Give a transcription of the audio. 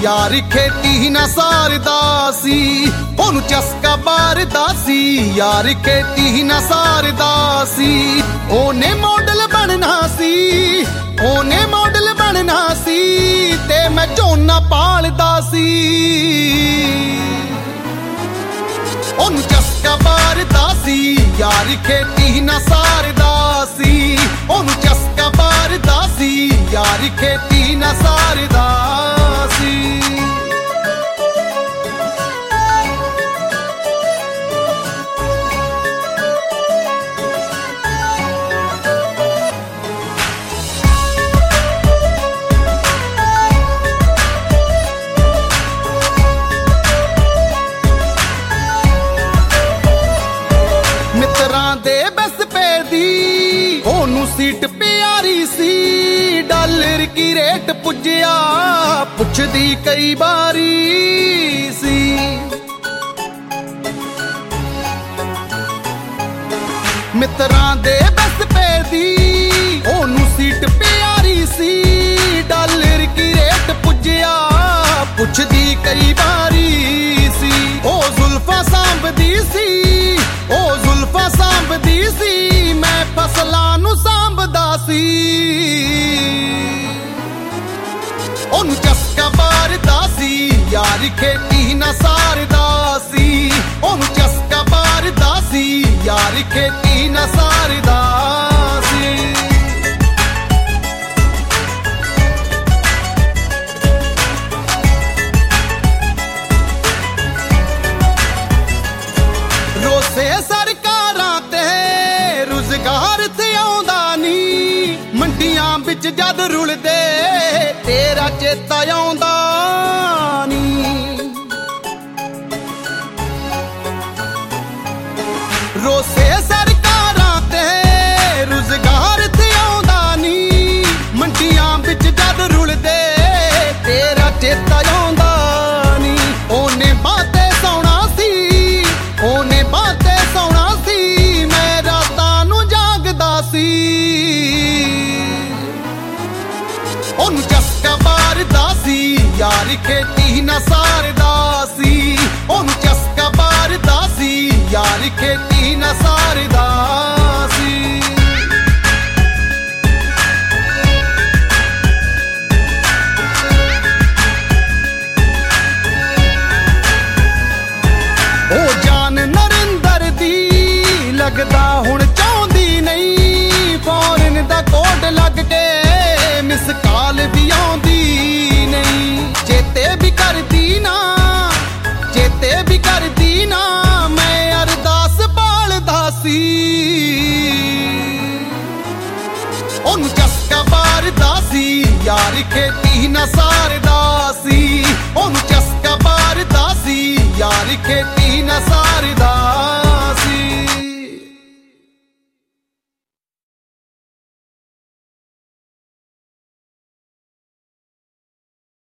यार खेती ना सारदा सी ओनू चस्का बारदा सी यार खेती ना सारदा सी ओने मॉडल बनना सी ओने मॉडल बनना सी ते मैं झोना पालदा सी ओनू चस्का बारदा सी यार खेती ना सारदा सी ओनू चस्का बारदा सी यार खेती ना सारदा सी मित्रां दे बस पे दी ओनू सीट प्यारी सी डॉलर की रेट पुज्जिया पुछदी कई बारी सी मित्रां दे बस पे दी ओनू सीट प्यारी सी डॉलर की रेट पुज्जिया पुछदी कई बारी सी ओ जुल्फा सांभदी सी ओ जुल्फा सांभदी सी मैं फसलां नू सांभदा सी ओनू चस्का बारदा सी यार खेती ना सारदा सी ओनू चस्का बारदा सी यार खेती ना सारदा सी रोसे सरकारां ते रुज़गार ते आउंदा नी मंडियां विच जद रुलदे तेरा चेता आउंदा नी रोसे सरकारां ते रुज़गार ते आउंदा नी मंडियां विच जद रुलदे तेरा चेता आउंदा नी ओने बाते सौना सी ओने बाते सौना सी मैं रातां नू जागदा सी ओनू चस्का बारदा सी यार खेती ना सारदा सी ओनू चस्का बारदा सी यार खेती ना सारदा सी ओ जान नरिंदर दी लगदा हुण चाहुंदी नहीं फॉरेन दा कोड लग के मिस कॉल भी आउंदी नहीं चेते भी करदी ना चेते भी करदी ना मैं अरदास पालदा सी ओनू चस्का बारदा सी यार खेती ना सारदा सी ओनू चस्का बारदा सी यार खेती ना सारदा